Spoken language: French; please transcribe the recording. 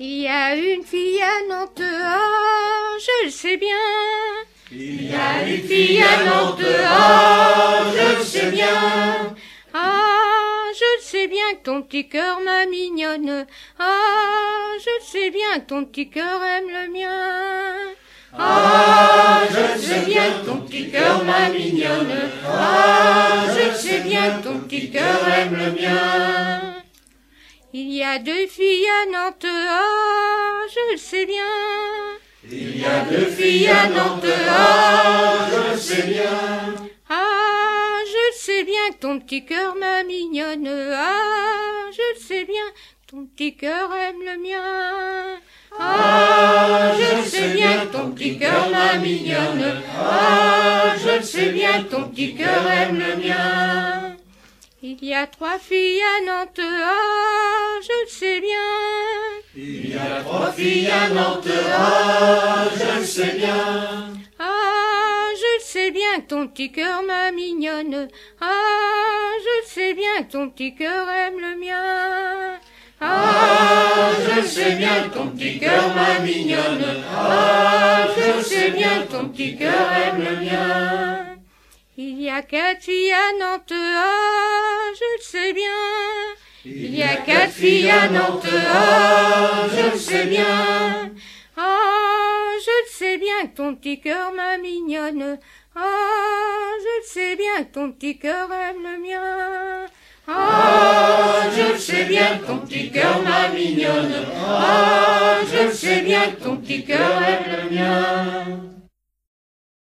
Il y a une fille à Nantes, ah, je le sais bien. Il y a une fille à Nantes, ah, je le sais bien. Ah, je le sais bien que ton petit cœur, ma mignonne. Ah, je le sais bien que ton petit cœur aime le mien. Ah, je le sais bien que ton petit cœur, ma mignonne. Ah, je le sais bien que ton petit cœur aime le mien. Il y a deux filles à Nantes, ah, je le sais bien. Il y a deux filles à Nantes, ah, je le sais bien. Ah, je le sais bien que ton petit cœur, ma mignonne. Ah, je le sais bien que ton petit cœur aime le mien. Ah, je le sais bien que ton petit cœur, ma mignonne. Ah, je le sais bien que ton petit cœur aime le mien. Il y a trois filles à Nantes, ah, je le sais bien. Il y a trois filles à Nantes, ah, je le sais bien. Ah, je le sais bien que ton petit cœur, ma mignonne. Ah, je le sais bien que ton petit cœur aime le mien. Ah, je le sais bien que ton petit cœur, ma mignonne. Ah, je le sais bien que ton petit cœur aime le mien. Il y a quatre filles à Nantes, ah, je le sais bien. Il y a quatre filles à Nantes, ah, je le sais bien. Ah, je le sais bien que ton petit cœur, ma mignonne. Ah, je le sais bien que ton petit cœur aime le mien. Ah, je le sais bien que ton petit cœur, ma mignonne. Ah, je le sais bien que ton petit cœur aime le mien.